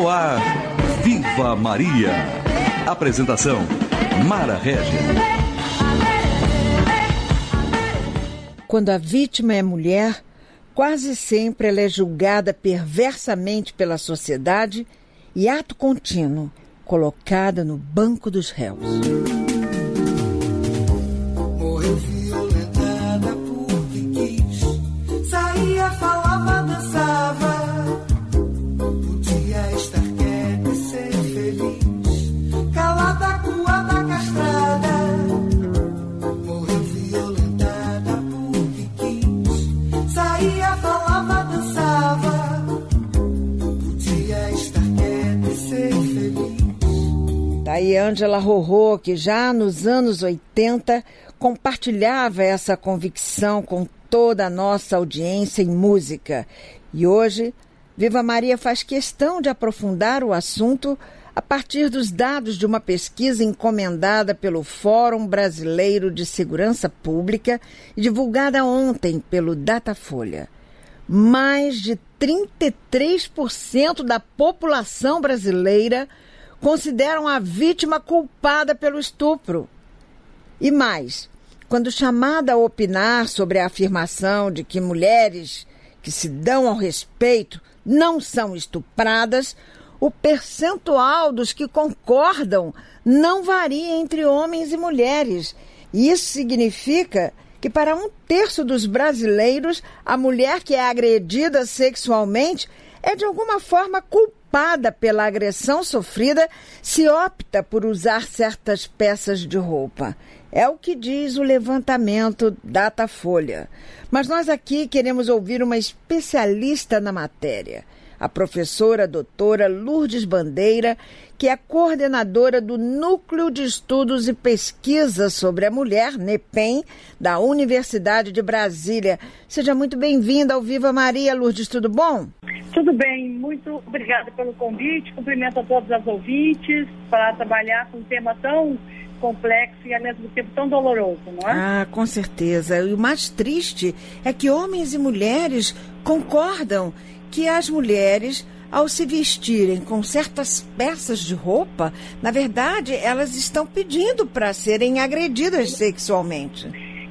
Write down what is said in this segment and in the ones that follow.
No ar, Viva Maria. Apresentação, Mara Régia. Quando a vítima é mulher, quase sempre ela é julgada perversamente pela sociedade e, ato contínuo, colocada no banco dos réus. Morreu violentada porque quis. Saía, falava, dançava. Podia estar quieta e ser feliz. Calada, acuada, castrada. Morreu violentada porque quis. Saía, falava, dançava. Podia estar quieta e ser feliz. Daí Ângela Rorô, que já nos anos 80 compartilhava essa convicção com toda a nossa audiência em música. E hoje, Viva Maria faz questão de aprofundar o assunto a partir dos dados de uma pesquisa encomendada pelo Fórum Brasileiro de Segurança Pública e divulgada ontem pelo Datafolha. Mais de 33% da população brasileira consideram a vítima culpada pelo estupro. E mais, quando chamada a opinar sobre a afirmação de que mulheres que se dão ao respeito não são estupradas, o percentual dos que concordam não varia entre homens e mulheres. E isso significa que para 1/3 dos brasileiros, a mulher que é agredida sexualmente é de alguma forma culpada pela agressão sofrida se opta por usar certas peças de roupa. É o que diz o levantamento Datafolha. Mas nós aqui queremos ouvir uma especialista na matéria, a professora doutora Lourdes Bandeira, que é coordenadora do Núcleo de Estudos e Pesquisa sobre a Mulher, NEPEM, da Universidade de Brasília. Seja muito bem-vinda ao Viva Maria, Lourdes, tudo bom? Tudo bem, muito obrigada pelo convite, cumprimento a todos os ouvintes para trabalhar com um tema tão complexo e ao mesmo tempo tão doloroso, não é? Ah, com certeza. E o mais triste é que homens e mulheres concordam que as mulheres, ao se vestirem com certas peças de roupa, na verdade, elas estão pedindo para serem agredidas sexualmente.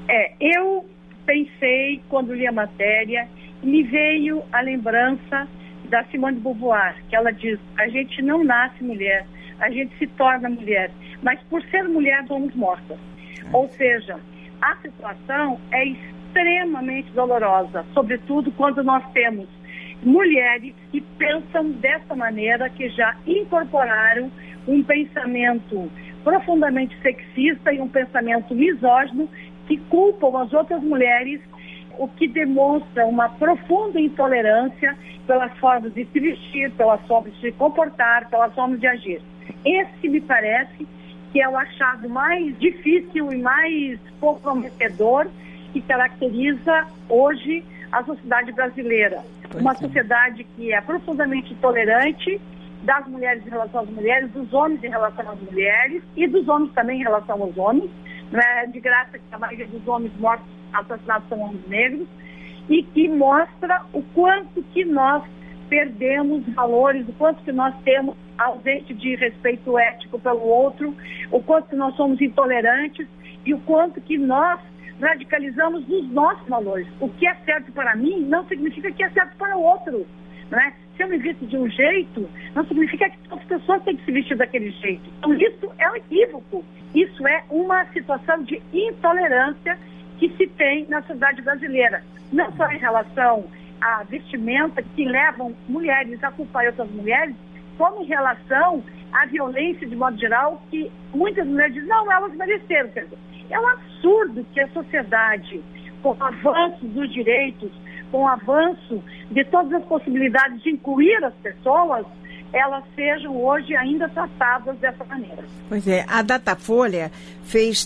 Eu pensei, quando li a matéria, me veio a lembrança da Simone de Beauvoir, que ela diz: a gente não nasce mulher, a gente se torna mulher, mas por ser mulher somos mortas. Ou seja, a situação é extremamente dolorosa, sobretudo quando nós temos mulheres que pensam dessa maneira, que já incorporaram um pensamento profundamente sexista e um pensamento misógino que culpam as outras mulheres, o que demonstra uma profunda intolerância pelas formas de se vestir, pelas formas de se comportar, pelas formas de agir. Esse me parece que é o achado mais difícil e mais comprometedor que caracteriza hoje a sociedade brasileira. Uma sociedade que é profundamente intolerante das mulheres em relação às mulheres, dos homens em relação às mulheres e dos homens também em relação aos homens. Não é de graça que a maioria dos homens mortos, assassinados, são homens negros, e que mostra o quanto que nós perdemos valores, o quanto que nós temos ausente de respeito ético pelo outro, o quanto que nós somos intolerantes e o quanto que nós radicalizamos os nossos valores. O que é certo para mim não significa que é certo para o outro, né? Se eu me visto de um jeito, não significa que todas as pessoas têm que se vestir daquele jeito. Então isso é um equívoco. Isso é uma situação de intolerância que se tem na sociedade brasileira. Não só em relação à vestimenta que levam mulheres a culpar outras mulheres, como em relação à violência de modo geral, que muitas mulheres dizem, não, elas mereceram. Quer dizer, é um absurdo que a sociedade, com o avanço dos direitos, com o avanço de todas as possibilidades de incluir as pessoas, elas sejam hoje ainda tratadas dessa maneira. Pois é, a Datafolha fez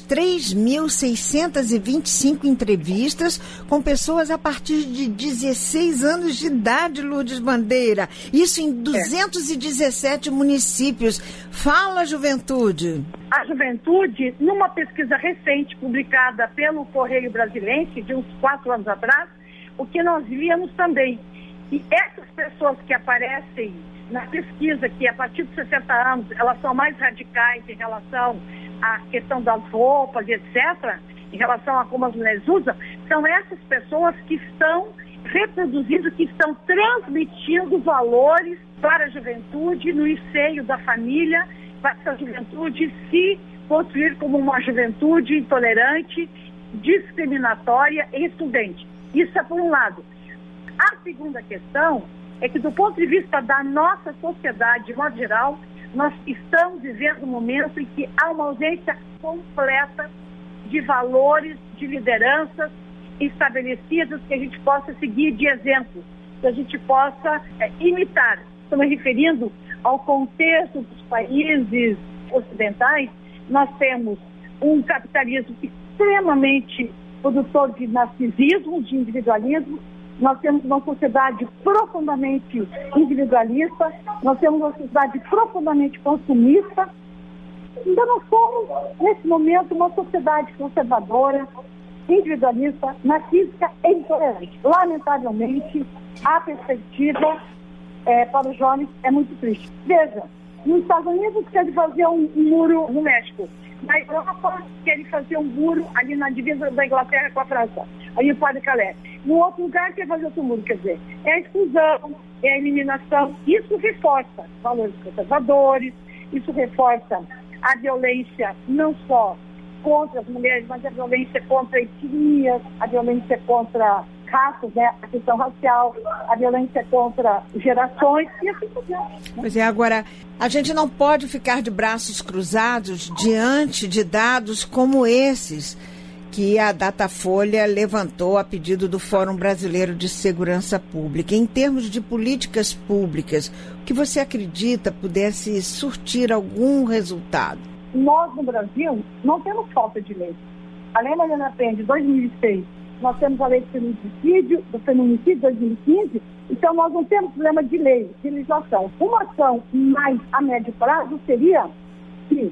3.625 entrevistas com pessoas a partir de 16 anos de idade, Lourdes Bandeira. Isso em 217 municípios. Fala, juventude. A juventude, numa pesquisa recente publicada pelo Correio Brasilense, de uns 4 anos atrás, o que nós víamos também, E essas pessoas que aparecem na pesquisa, que a partir de 60 anos, elas são mais radicais em relação à questão das roupas, etc., em relação a como as mulheres usam, são essas pessoas que estão reproduzindo, que estão transmitindo valores para a juventude no seio da família, para essa juventude se construir como uma juventude intolerante, discriminatória e excludente. Isso é por um lado. A segunda questão é que, do ponto de vista da nossa sociedade, de modo geral, nós estamos vivendo um momento em que há uma ausência completa de valores, de lideranças estabelecidas que a gente possa seguir de exemplo, que a gente possa imitar. Estou me referindo ao contexto dos países ocidentais. Nós temos um capitalismo extremamente produtor de narcisismo, de individualismo. Nós temos uma sociedade profundamente individualista, nós temos uma sociedade profundamente consumista. Então nós somos, nesse momento, uma sociedade conservadora, individualista, narcísica e intolerante. Lamentavelmente, a perspectiva para os jovens é muito triste. Veja, nos Estados Unidos querem fazer um muro no México. Na Europa querem fazer um muro ali na divisa da Inglaterra com a França, ali em Pas-de-Calais. No outro lugar quer fazer outro muro, quer dizer, é a exclusão, é a eliminação. Isso reforça valores conservadores, isso reforça a violência não só contra as mulheres, mas a violência contra etnias, a violência contra raças, né? A questão racial, a violência contra gerações e assim por diante. Né? Pois é, agora, a gente não pode ficar de braços cruzados diante de dados como esses que a Datafolha levantou a pedido do Fórum Brasileiro de Segurança Pública. Em termos de políticas públicas, o que você acredita pudesse surtir algum resultado? Nós, no Brasil, não temos falta de lei. A Lei Mariana Penha, de 2006, nós temos a Lei do Feminicídio de 2015, então nós não temos problema de lei, de legislação. Uma ação mais a médio prazo seria que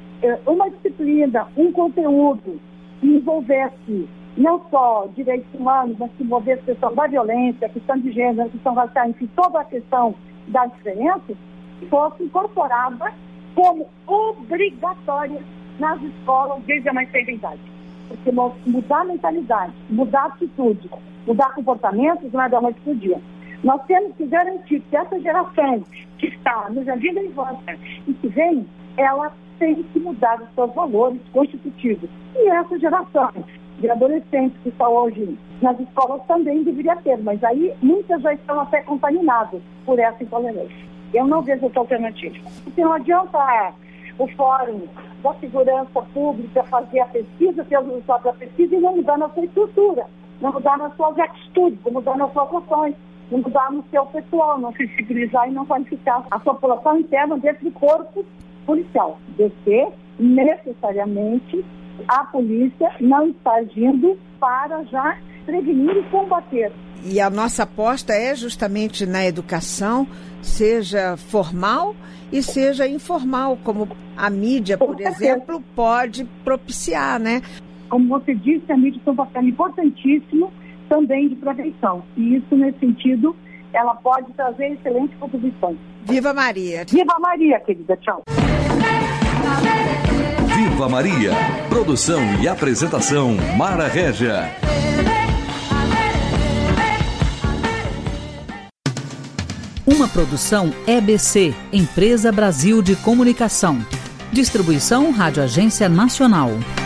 uma disciplina, um conteúdo que envolvesse não só direitos humanos, mas que envolvesse a questão da violência, a questão de gênero, a questão racial, enfim, toda a questão das diferenças, fosse incorporada como obrigatória nas escolas desde a mais tenra idade. Porque mudar a mentalidade, mudar a atitude, mudar comportamentos não é da noite para o dia. Nós temos que garantir que essa geração que está no jardim da infância e que vem, ela tem que mudar os seus valores constitutivos. E essa geração de adolescentes que está hoje nas escolas também deveria ter, mas aí muitas já estão até contaminadas por essa intolerância. Eu não vejo essa alternativa. Porque não adianta o Fórum da Segurança Pública fazer a pesquisa, ter os resultados da pesquisa e não mudar na sua estrutura, não mudar nas suas atitudes, não mudar nas suas ações, não mudar no seu pessoal, não sensibilizar e não qualificar a sua população interna dentro do corpo policial. De que, necessariamente, a polícia não está agindo para já prevenir e combater. E a nossa aposta é justamente na educação, seja formal e seja informal, como a mídia, por exemplo, pode propiciar, né? Como você disse, a mídia tem um papel importantíssimo também de prevenção. E isso, nesse sentido, ela pode trazer excelentes contribuições. Viva Maria! Viva Maria, querida! Tchau! Viva Maria! Produção e apresentação, Mara Régia. Uma produção EBC, Empresa Brasil de Comunicação. Distribuição Rádio Agência Nacional.